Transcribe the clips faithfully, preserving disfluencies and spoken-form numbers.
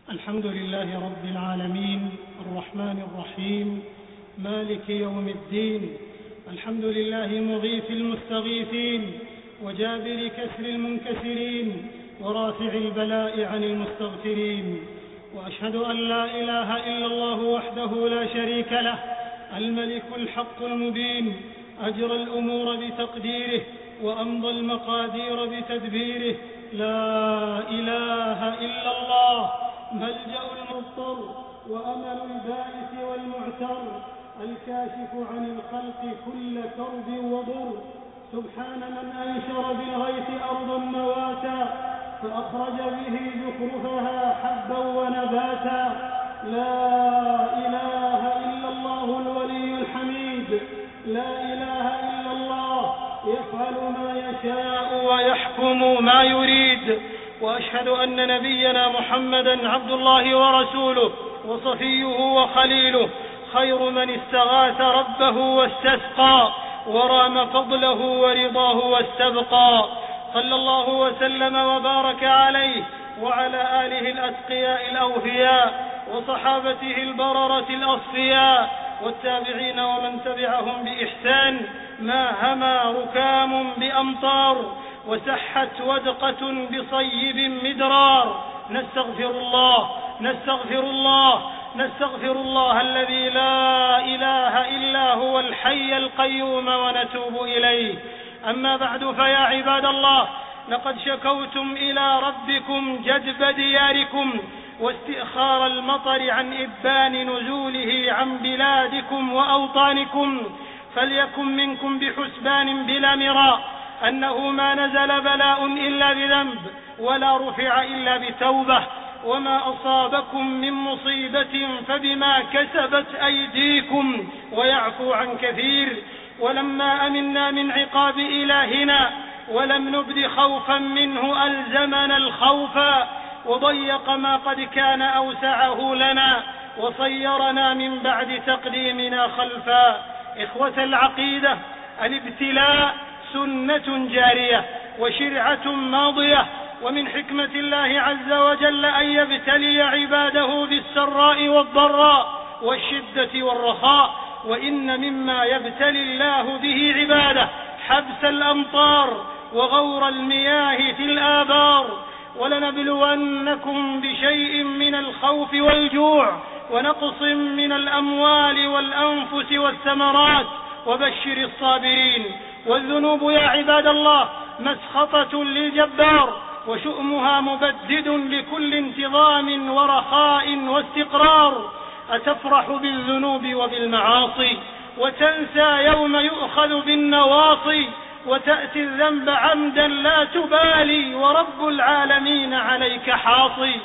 الحمد لله رب العالمين الرحمن الرحيم مالك يوم الدين. الحمد لله مغيث المستغيثين وجابر كسر المنكسرين ورافع البلاء عن المستغفرين، وأشهد أن لا إله إلا الله وحده لا شريك له الملك الحق المبين، أجرى الأمور بتقديره وأمضى المقادير بتدبيره. لا إله إلا الله ملجأ المضطر وأمل البائس والمعتر، الكاشف عن الخلق كل كرب وضر. سبحان من أنشر بالغيث أرضا نواتا فأخرج به زخرفها حبا ونباتا. لا إله إلا الله الولي الحميد، لا إله إلا الله يفعل ما يشاء ويحكم ما يريد. وأشهد أن نبينا محمدًا عبد الله ورسوله وصفيه وخليله، خير من استغاث ربه واستسقى ورام فضله ورضاه واستبقى. صلى الله وسلم وبارك عليه وعلى آله الأتقياء الأوفياء وصحابته البررة الأصفياء والتابعين ومن تبعهم بإحسان. ما هما ركام بأمطار وسحت ودقة بصيب مدرار. نستغفر الله نستغفر الله نستغفر الله الذي لا إله إلا هو الحي القيوم ونتوب إليه. أما بعد، فيا عباد الله، لقد شكوتم إلى ربكم جدب دياركم واستئخار المطر عن إبان نزوله عن بلادكم وأوطانكم، فليكن منكم بحسبان بلا مراء أنه ما نزل بلاء إلا بذنب ولا رفع إلا بتوبة، وما أصابكم من مصيبة فبما كسبت أيديكم ويعفو عن كثير. ولما أمنا من عقاب إلهنا ولم نبد خوفا منه ألزمنا الخوفا، وضيق ما قد كان أوسعه لنا وصيرنا من بعد تقديمنا خلفا. إخوة العقيدة، الابتلاء سنة جارية وشرعة ماضية، ومن حكمة الله عز وجل أن يبتلي عباده بالسراء والضراء والشدة والرخاء. وإن مما يبتلي الله به عباده حبس الأمطار وغور المياه في الآبار. ولنبلونكم بشيء من الخوف والجوع ونقص من الأموال والأنفس والثمرات وبشر الصابرين. والذنوب يا عباد الله مسخطة للجبار، وشؤمها مبدد لكل انتظام ورخاء واستقرار. أتفرح بالذنوب وبالمعاصي وتنسى يوم يؤخذ بالنواصي، وتأتي الذنب عمدا لا تبالي ورب العالمين عليك حاصي.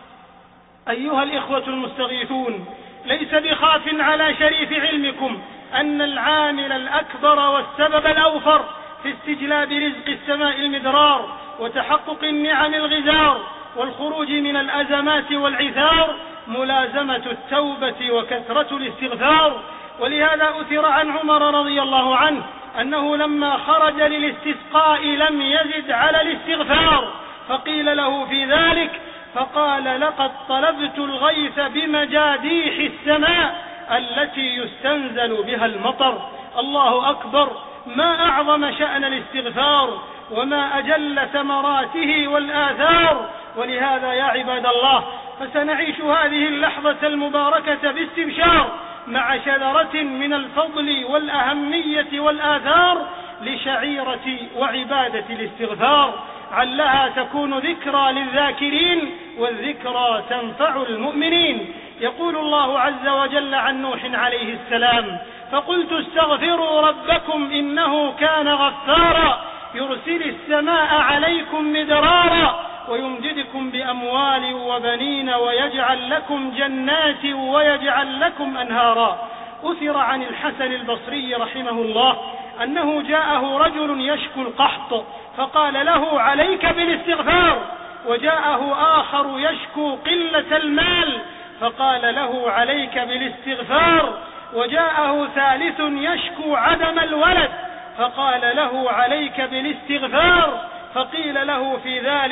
أيها الإخوة المستغيثون، ليس بخاف على شريف علمكم أن العامل الأكبر والسبب الأوفر في استجلاب رزق السماء المدرار وتحقق النعم الغزار والخروج من الأزمات والعثار ملازمة التوبة وكثرة الاستغفار. ولهذا أثر عن عمر رضي الله عنه أنه لما خرج للاستسقاء لم يزد على الاستغفار، فقيل له في ذلك فقال: لقد طلبت الغيث بمجاديح السماء التي يستنزل بها المطر. الله أكبر، ما أعظم شأن الاستغفار وما أجل ثمراته والآثار. ولهذا يا عباد الله، فسنعيش هذه اللحظة المباركة باستبشار مع شذرة من الفضل والأهمية والآثار لشعيرة وعبادة الاستغفار، علها تكون ذكرى للذاكرين والذكرى تنفع المؤمنين. يقول الله عز وجل عن نوح عليه السلام: فقلت استغفروا ربكم إنه كان غفارا يرسل السماء عليكم مدرارا ويمددكم بأموال وبنين ويجعل لكم جنات ويجعل لكم أنهارا. أثر عن الحسن البصري رحمه الله أنه جاءه رجل يشكو القحط فقال له: عليك بالاستغفار. وجاءه آخر يشكو قلة المال فقال له: عليك بالاستغفار. وجاءه ثالث يشكو عدم الولد فقال له: عليك بالاستغفار. فقيل له في ذلك: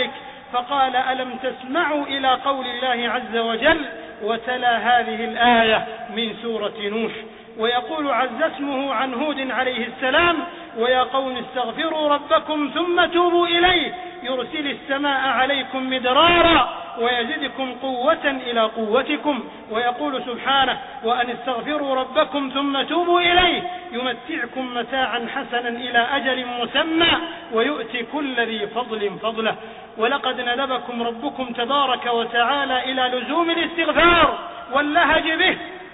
فقال: ألم تسمعوا إلى قول الله عز وجل؟ وتلا هذه الآية من سورة نوح. ويقول عز اسمه عن هود عليه السلام: ويا قوم استغفروا ربكم ثم توبوا إليه يرسل السماء عليكم مدرارا ويزدكم قوة إلى قوتكم. ويقول سبحانه: وأن استغفروا ربكم ثم توبوا إليه يمتعكم متاعا حسنا إلى أجل مسمى ويؤتي كل ذي فضل فضله. ولقد ندبكم ربكم تبارك وتعالى إلى لزوم الاستغفار واللهج به.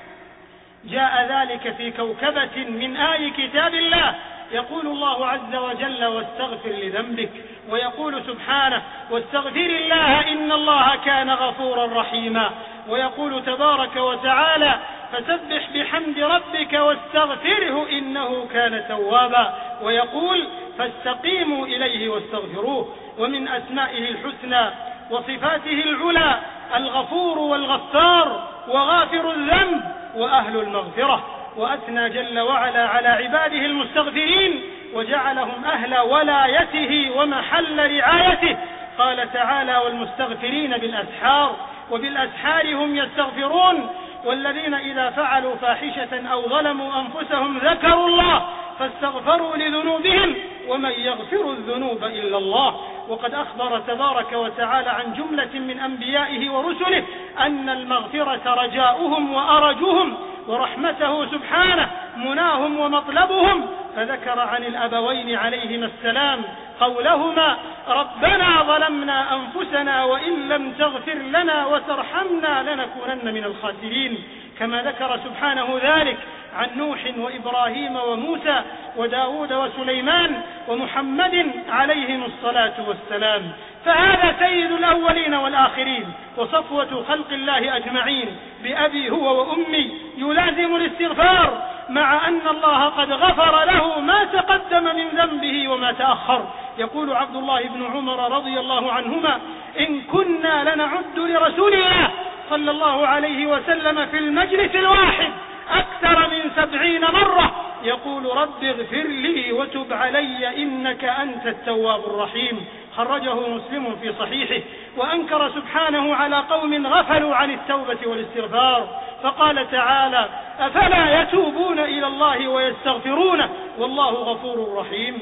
جاء ذلك في كوكبة من آي كتاب الله، يقول الله عز وجل: واستغفر لذنبك. ويقول سبحانه: واستغفر الله إن الله كان غفورا رحيما. ويقول تبارك وتعالى: فسبح بحمد ربك واستغفره إنه كان توابا. ويقول: فاستقيموا إليه واستغفروه. ومن أسمائه الحسنى وصفاته العلى الغفور والغفار وغافر الذنب وأهل المغفرة. وأثنى جل وعلا على عباده المستغفرين وجعلهم أهل ولايته ومحل رعايته. قال تعالى: والمستغفرين بالأسحار وبالأسحار هم يستغفرون. والذين إذا فعلوا فاحشة أو ظلموا أنفسهم ذكروا الله فاستغفروا لذنوبهم ومن يغفر الذنوب إلا الله. وقد أخبر تبارك وتعالى عن جملة من أنبيائه ورسله أن المغفرة رجاؤهم وأرجهم ورحمته سبحانه مناهم ومطلبهم. فذكر عن الأبوين عليهما السلام قولهما: ربنا ظلمنا أنفسنا وإن لم تغفر لنا وترحمنا لنكونن من الخاسرين. كما ذكر سبحانه ذلك عن نوح وإبراهيم وموسى وداود وسليمان ومحمد عليهم الصلاة والسلام. فهذا سيد الأولين والآخرين وصفوة خلق الله أجمعين بأبي هو وأمي يلازم الاستغفار، مع أن الله قد غفر له ما تقدم من ذنبه وما تأخر. يقول عبد الله بن عمر رضي الله عنهما: إن كنا لنعد لرسول الله صلى الله عليه وسلم في المجلس الواحد أكثر من سبعين مرة يقول: رب اغفر لي وتب علي إنك أنت التواب الرحيم. خرجه مسلم في صحيحه. وأنكر سبحانه على قوم غفلوا عن التوبة والاستغفار فقال تعالى: أفلا يتوبون إلى الله ويستغفرونه والله غفور رحيم.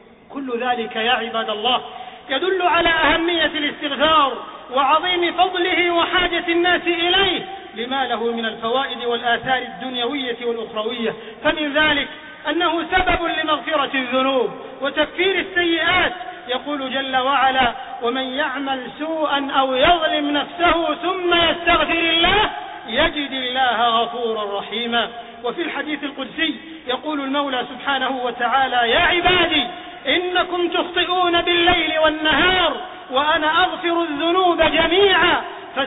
كل ذلك يا عباد الله يدل على أهمية الاستغفار وعظيم فضله وحاجة الناس إليه لما له من الفوائد والآثار الدنيوية والأخروية. فمن ذلك أنه سبب لمغفرة الذنوب وتكفير السيئات. يقول جل وعلا: ومن يعمل سوءا أو يظلم نفسه ثم يستغفر الله يجد الله غفورا رحيما. وفي الحديث القدسي يقول المولى سبحانه وتعالى: يا عبادي إنكم تخطئون بالليل والنهار وأنا أغفر الذنوب جميعا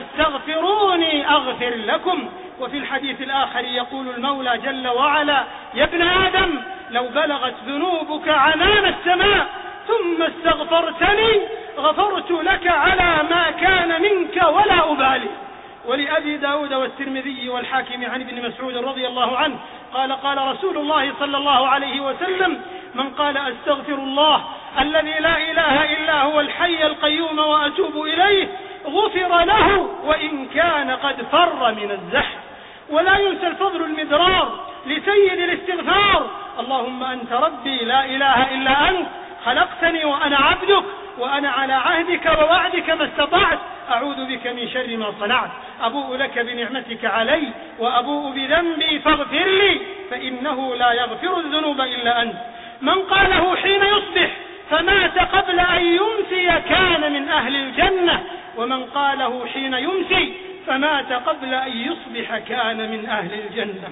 فاستغفروني أغفر لكم. وفي الحديث الآخر يقول المولى جل وعلا: يا ابن آدم لو بلغت ذنوبك عنان السماء ثم استغفرتني غفرت لك على ما كان منك ولا أبالي. ولأبي داود والترمذي والحاكم عن ابن مسعود رضي الله عنه قال: قال رسول الله صلى الله عليه وسلم: من قال أستغفر الله الذي لا إله إلا هو الحي القيوم وأتوب إليه غفر له وإن كان قد فر من الزحف. ولا ينسى الفضل المدرار لسيد الاستغفار: اللهم أنت ربي لا إله إلا أنت خلقتني وأنا عبدك وأنا على عهدك ووعدك ما استطعت أعوذ بك من شر ما صنعت أبوء لك بنعمتك علي وأبوء بذنبي فاغفر لي فإنه لا يغفر الذنوب إلا أنت. من قاله حين يصبح فمات قبل أن يمسي كان من أهل الجنة، ومن قاله حين يمسي فمات قبل أن يصبح كان من أهل الجنة.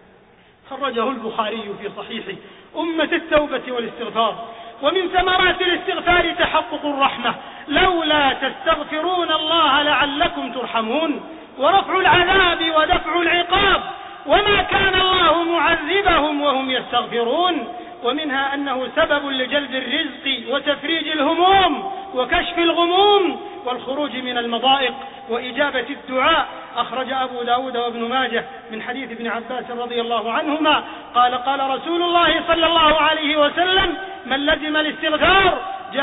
خرجه البخاري في صحيحه. أمة التوبة والاستغفار. ومن ثمرات الاستغفار تحقق الرحمة: لولا تستغفرون الله لعلكم ترحمون، ورفع العذاب ودفع العقاب، وما كان الله معذبهم وهم يستغفرون. ومنها أنه سبب لجلب الرزق وتفريج الهموم وكشف الغموم والخروج من المضائق وإجابة الدعاء. أخرج أبو داود وابن ماجه من حديث ابن عباس رضي الله عنهما قال: قال رسول الله صلى الله عليه وسلم: من لزم الاستغفار جعل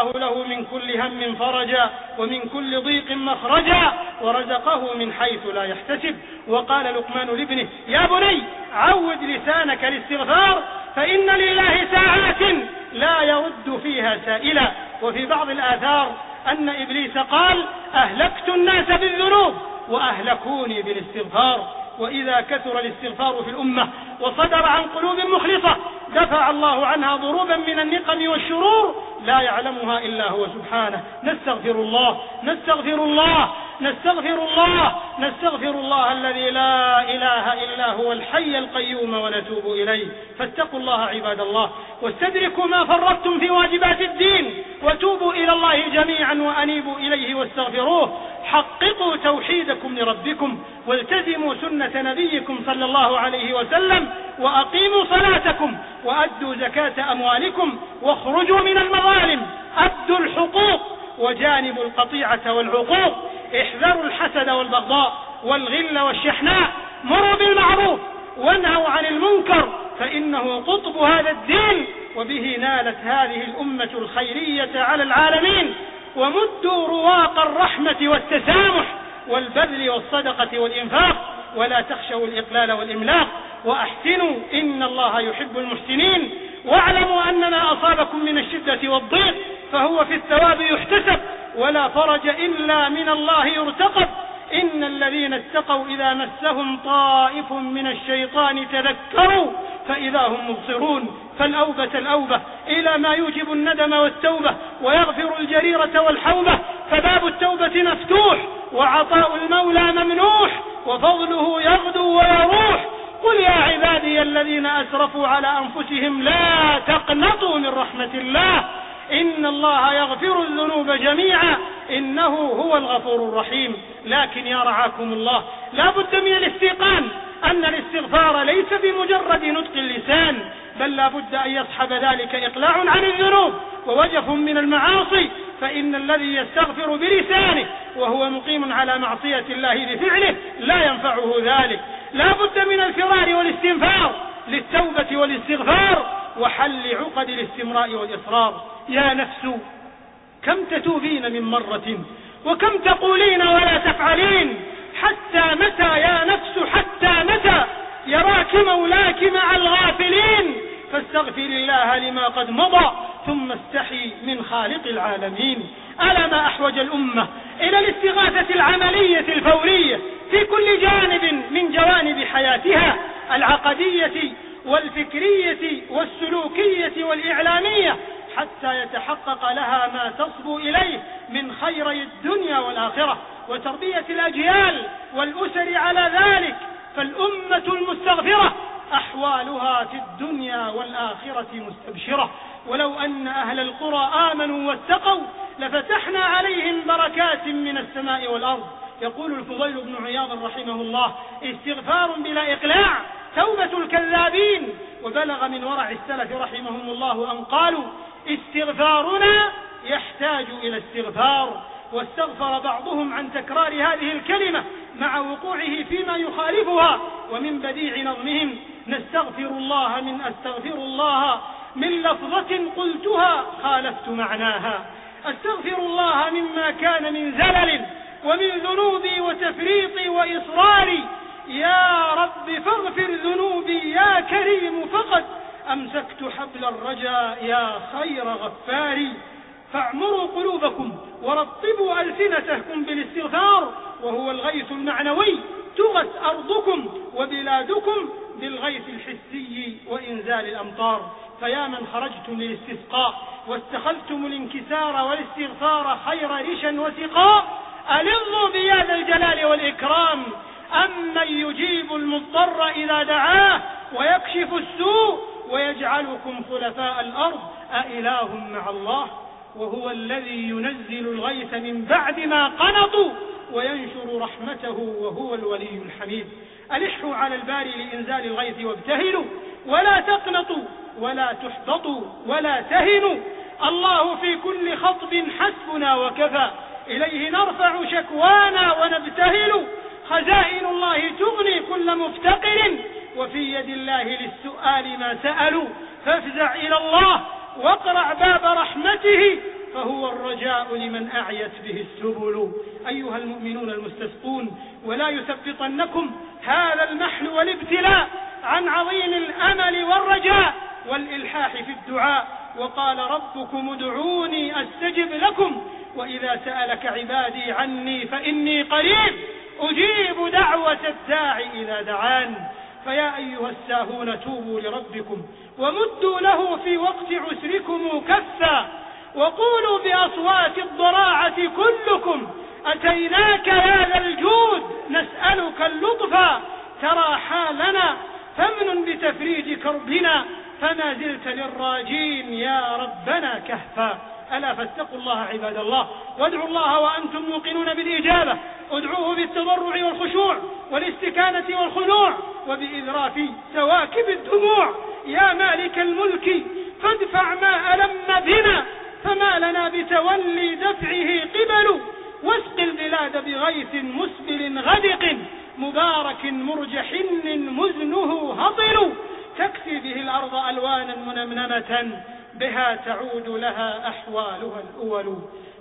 له من كل هم فرجا ومن كل ضيق مخرجا ورزقه من حيث لا يحتسب. وقال لقمان لابنه: يا بني عود لسانك الاستغفار فإن لله ساعات لا يرد فيها سائلا. وفي بعض الآثار أن إبليس قال: أهلكت الناس بالذنوب وأهلكوني بالاستغفار. وإذا كثر الاستغفار في الأمة وصدر عن قلوب مخلصة دفع الله عنها ضروبا من النقم والشرور لا يعلمها إلا هو سبحانه. نستغفر الله نستغفر الله نستغفر الله نستغفر الله الذي لا إله إلا هو الحي القيوم ونتوب إليه. فاتقوا الله عباد الله واستدركوا ما فرطتم في واجبات الدين وتوبوا إلى الله جميعا وأنيبوا إليه واستغفروه. حققوا توحيدكم لربكم والتزموا سنة نبيكم صلى الله عليه وسلم وأقيموا صلاتكم وأدوا زكاة أموالكم واخرجوا من المظالم. أدوا الحقوق وجانبوا القطيعة والعقوق. احذروا الحسد والبغضاء والغل والشحناء. مروا بالمعروف وانهوا عن المنكر فإنه قطب هذا الدين وبه نالت هذه الأمة الخيرية على العالمين. ومدوا رواق الرحمة والتسامح والبذل والصدقة والإنفاق ولا تخشوا الإقلال والإملاق. وأحسنوا إن الله يحب المحسنين. واعلموا أن ما أصابكم من الشدة والضيق فهو في الثواب يحتسب ولا فرج إلا من الله يرتقب. إن الذين اتقوا إذا مسهم طائف من الشيطان تذكروا فإذا هم مبصرون. فالأوبة الأوبة إلى ما يوجب الندم والتوبة ويغفر الجريرة والحوبة. فباب التوبة مفتوح وعطاء المولى ممنوح وفضله يغدو ويروح. قل يا عبادي الذين أسرفوا على أنفسهم لا تقنطوا من رحمة الله إن الله يغفر الذنوب جميعا إنه هو الغفور الرحيم. لكن يا رعاكم الله لا بد من الاستيقان أن الاستغفار ليس بمجرد نطق اللسان بل لا بد أن يصحب ذلك إقلاع عن الذنوب ووجف من المعاصي. فإن الذي يستغفر بلسانه وهو مقيم على معصية الله بفعله لا ينفعه ذلك. لا بد من الفرار والاستنفار للتوبة والاستغفار وحل عقد الاستمراء والإصرار. يا نفس كم تتوبين من مرة وكم تقولين ولا تفعلين حتى متى يا نفس حتى متى يراك مولاك مع الغافلين. فاستغفر الله لما قد مضى ثم استحي من خالق العالمين. ألا ما أحوج الأمة إلى الاستغاثة العملية الفورية في كل جانب من جوانب حياتها العقدية والفكرية والسلوكية والإعلامية حتى يتحقق لها ما تصبو إليه من خيري الدنيا والآخرة وتربية الأجيال والأسر على ذلك. فالأمة المستغفرة أحوالها في الدنيا والآخرة مستبشرة. ولو أن أهل القرى آمنوا واتقوا لفتحنا عليهم بركات من السماء والأرض. يقول الفضيل بن عياض رحمه الله: استغفار بلا إقلاع توبة الكذابين. وبلغ من ورع السلف رحمهم الله أن قالوا: استغفارنا يحتاج إلى استغفار. واستغفر بعضهم عن تكرار هذه الكلمة مع وقوعه فيما يخالفها. ومن بديع نظمهم: نستغفر الله من أستغفر الله من لفظة قلتها خالفت معناها. أستغفر الله مما كان من زلل ومن ذنوبي وتفريطي وإصراري. يا رب فاغفر ذنوبي يا كريم فقد أمسكت حبل الرجاء يا خير غفاري. فاعمروا قلوبكم ورطبوا ألسنتكم بالاستغفار وهو الغيث المعنوي. تغث أرضكم وبلادكم بالغيث الحسي وإنزال الأمطار. فيا من خرجتم للاستسقاء واستخلتم الانكسار والاستغفار خير رشا وسقاء ألظوا بيا ذا الجلال والإكرام أمن يجيب المضطر إذا دعاه ويكشف السوء ويجعلكم خلفاء الأرض أإله مع الله وهو الذي ينزل الغيث من بعد ما قنطوا وينشر رحمته وهو الولي الحميد. ألحوا على الباري لإنزال الغيث وابتهلوا ولا تقنطوا ولا تحبطوا ولا تهنوا. الله في كل خطب حسبنا وكفى إليه نرفع شكوانا ونبتهل. خزائن الله تغني كل مفتقر وفي يد الله للسؤال ما سألوا. فافزع إلى الله واقرع باب رحمته فهو الرجاء لمن أعيت به السبل. أيها المؤمنون المستسقون، ولا يثبطنكم هذا المحن والابتلاء عن عظيم الأمل والرجاء والإلحاح في الدعاء. وقال ربكم ادعوني أستجب لكم وإذا سألك عبادي عني فإني قريب أجيب دعوة الداعي إذا دعان. فيا أيها الساهون توبوا لربكم ومدوا له في وقت عسركم كفا وقولوا بأصوات الضراعة كلكم أتيناك يا ذا الجود نسألك اللطفا ترى حالنا فمن بتفريج كربنا فما زلت للراجين يا ربنا كهفا. ألا فاتقوا الله عباد الله وادعوا الله وأنتم موقنون بالإجابة. ادعوه بالتضرع والخشوع والاستكانة والخنوع وبإذراف سواكب الدموع. يا مالك الملك فادفع ما ألم بنا فما لنا بتولي دفعه قبل واسق البلاد بغيث مسبل غدق مبارك مرجحن مزنه هطل تكسي به الأرض ألوانا منمنمة بها تعود لها أحوالها الأول.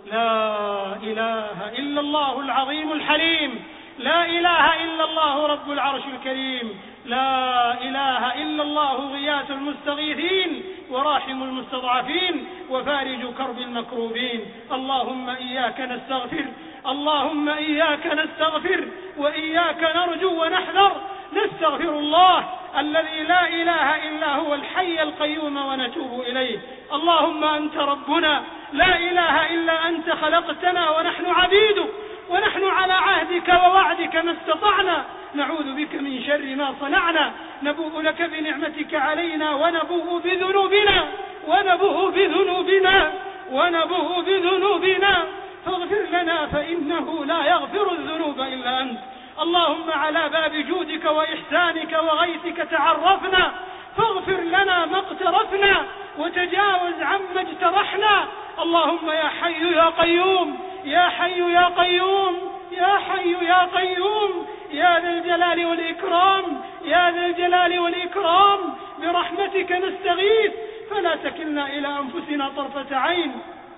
لا إله إلا الله العظيم الحليم، لا إله إلا الله رب العرش الكريم، لا إله إلا الله غياث المستغيثين وراحم المستضعفين وفارج كرب المكروبين. اللهم إياك نستغفر، اللهم إياك نستغفر وإياك نرجو ونحذر. نستغفر الله الذي لا إله إلا هو الحي القيوم ونتوب إليه. اللهم أنت ربنا لا إله إلا أنت خلقتنا ونحن عبيدك ونحن على عهدك ووعدك ما استطعنا نعوذ بك من شر ما صنعنا نبوء لك بنعمتك علينا ونبوء بذنوبنا ونبوء بذنوبنا ونبوء بذنوبنا فاغفر لنا فإنه لا يغفر الذنوب إلا أنت. اللهم على باب جودك وإحسانك وغيثك تعرفنا فاغفر لنا ما اقترفنا وتجاوز عما اجترحنا. اللهم يا حي يا قيوم يا حي يا قيوم يا حي يا قيوم يا ذا الجلال والإكرام يا ذا الجلال والإكرام برحمتك نستغيث فلا تكلنا إلى أنفسنا طرفة عين.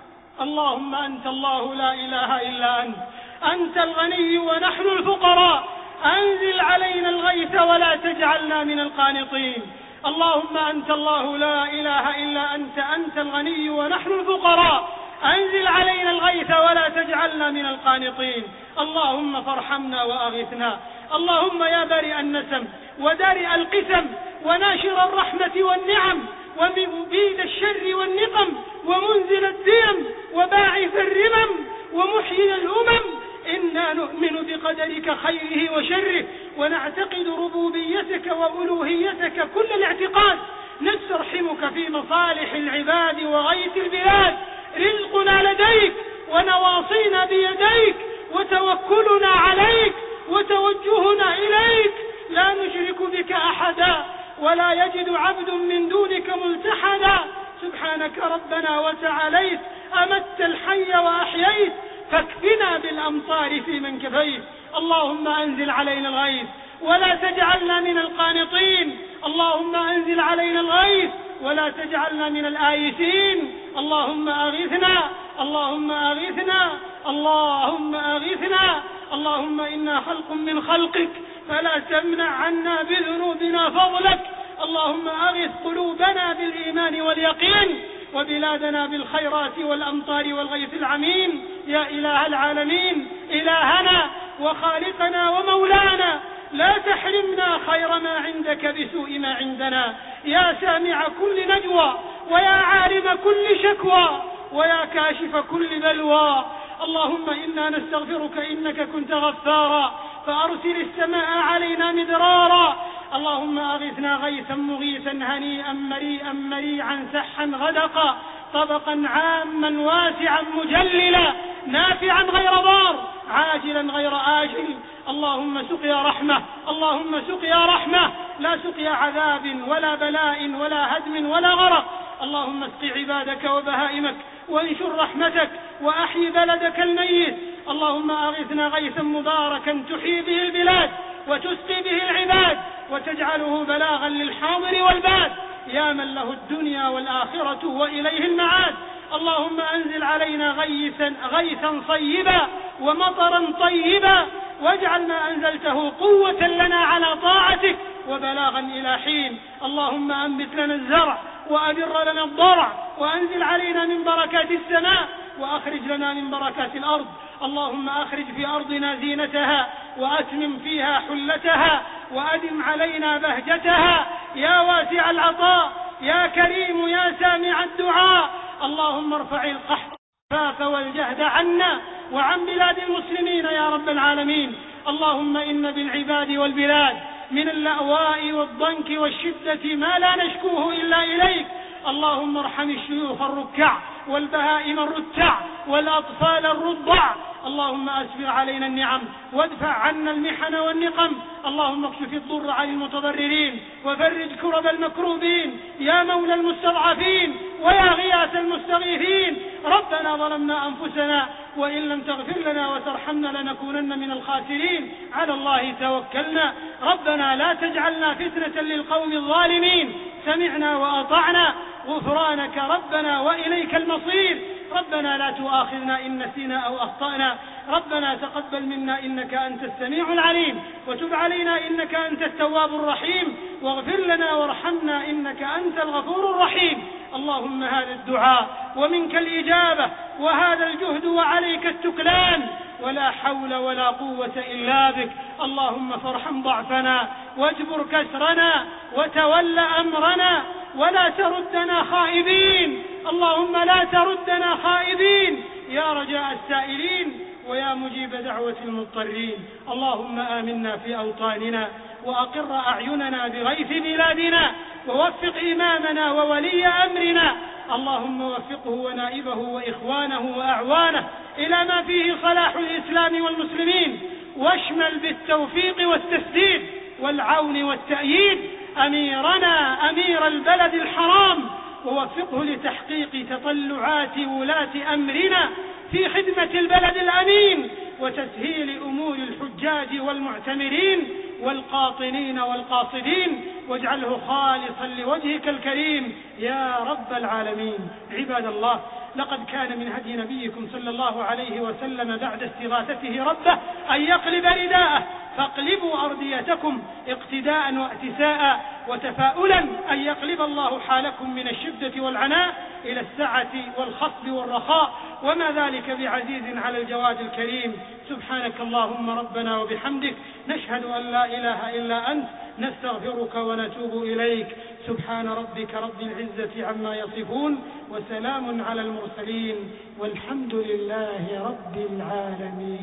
اللهم أنت الله لا إله إلا أنت، أنت الغني ونحن الفقراء، أنزل علينا الغيث ولا تجعلنا من القانطين. اللهم أنت الله لا إله إلا أنت، أنت الغني ونحن الفقراء، أنزل علينا الغيث ولا تجعلنا من القانطين. اللهم فارحمنا وأغثنا. اللهم يا بارئ النسم ودارئ القسم وناشر الرحمة والنعم ومبيد الشر والنقم ومنزل الديم وباعث الرمم ومحيي الأمم، إنا نؤمن بقدرك خيره وشره ونعتقد ربوبيتك وألوهيتك كل الاعتقاد. نسترحمك في مصالح العباد وغيث البلاد. رزقنا لديك ونواصينا بيديك وتوكلنا عليك وتوجهنا إليك، لا نشرك بك أحدا ولا يجد عبد من دونك ملتحدا. سبحانك ربنا وتعاليت، أمت الحي وأحييت، فاكفنا بالأمطار في من كفيت. اللهم أنزل علينا الغيث ولا تجعلنا من القانطين. اللهم أنزل علينا الغيث ولا تجعلنا من الآيسين. اللهم أغثنا اللهم أغثنا اللهم أغثنا. اللهم إنا خلق من خلقك فلا تمنع عنا بذنوبنا فضلك. اللهم أغث قلوبنا بالإيمان واليقين وبلادنا بالخيرات والأمطار والغيث العميم. يا إله العالمين، إلهنا وخالقنا ومولانا، لا تحرمنا خير ما عندك بسوء ما عندنا. يا سامع كل نجوى ويا عالم كل شكوى ويا كاشف كل بلوى. اللهم إنا نستغفرك إنك كنت غفارا فأرسل السماء علينا مدرارا. اللهم أغثنا غيثا مغيثا هنيئا مريئا مريعا سحا غدقا طبقا عاما واسعا مجللا نافعا غير ضار عاجلا غير آجل. اللهم سقيا رحمة اللهم سقيا رحمة لا سقيا عذاب ولا بلاء ولا هدم ولا غرق. اللهم اسق عبادك وبهائمك وانشر رحمتك وأحي بلدك الميت. اللهم أغثنا غيثا مباركا تحيي به البلاد وتسقي به العباد وتجعله بلاغا للحاضر والباد. يا من له الدنيا والآخرة وإليه المعاد. اللهم أنزل علينا غيثا, غيثا صيبا ومطرا طيبا، واجعل ما أنزلته قوة لنا على طاعتك وبلاغا إلى حين. اللهم أنبت لنا الزرع وأدر لنا الضرع، وأنزل علينا من بركات السماء وأخرج لنا من بركات الأرض. اللهم أخرج في أرضنا زينتها وأتمم فيها حلتها وأدم علينا بهجتها يا واسع العطاء يا كريم يا سامع الدعاء. اللهم ارفع القحط والجهد عنا وعن بلاد المسلمين يا رب العالمين. اللهم إن بالعباد والبلاد من اللأواء والضنك والشدة ما لا نشكوه إلا إليك. اللهم ارحم الشيوخ الركع والبهائم الرتع والأطفال الرضع. اللهم أسبغ علينا النعم وادفع عنا المحن والنقم. اللهم اكشف الضر عن المتضررين وفرج كرب المكروبين يا مولى المستضعفين ويا غياث المستغيثين. ربنا ظلمنا أنفسنا وإن لم تغفر لنا وترحمنا لنكونن من الخاسرين. على الله توكلنا. ربنا لا تجعلنا فتنة للقوم الظالمين. سمعنا وأطعنا غفرانك ربنا وإليك المصير. ربنا لا تؤاخذنا إن نسينا أو أخطأنا. ربنا تقبل منا إنك أنت السميع العليم وتب علينا إنك أنت التواب الرحيم واغفر لنا وارحمنا إنك أنت الغفور الرحيم. اللهم هذا الدعاء ومنك الإجابة وهذا الجهد وعليك التكلان ولا حول ولا قوة إلا بك. اللهم فارحم ضعفنا واجبر كسرنا وتول أمرنا ولا تردنا خائبين. اللهم لا تردنا خائبين يا رجاء السائلين ويا مجيب دعوة المضطرين. اللهم آمنا في أوطاننا وأقر أعيننا بغيث بلادنا ووفق إمامنا وولي أمرنا. اللهم وفقه ونائبه وإخوانه وأعوانه إلى ما فيه صلاح الإسلام والمسلمين، واشمل بالتوفيق والتسديد والعون والتأييد أميرنا أمير البلد الحرام، ووفقه لتحقيق تطلعات ولاة أمرنا في خدمة البلد الأمين وتسهيل أمور الحجاج والمعتمرين والقاطنين والقاصدين، واجعله خالصا لوجهك الكريم يا رب العالمين. عباد الله، لقد كان من هدي نبيكم صلى الله عليه وسلم بعد استغاثته ربه أن يقلب رداءه، فاقلبوا أرديتكم اقتداء واتساء وتفاؤلا أن يقلب الله حالكم من الشدة والعناء إلى السعة والخصب والرخاء، وما ذلك بعزيز على الجواد الكريم. سبحانك اللهم ربنا وبحمدك، نشهد أن لا إله إلا أنت، نستغفرك ونتوب إليك. سبحان ربك رب العزة عما يصفون وسلام على المرسلين والحمد لله رب العالمين.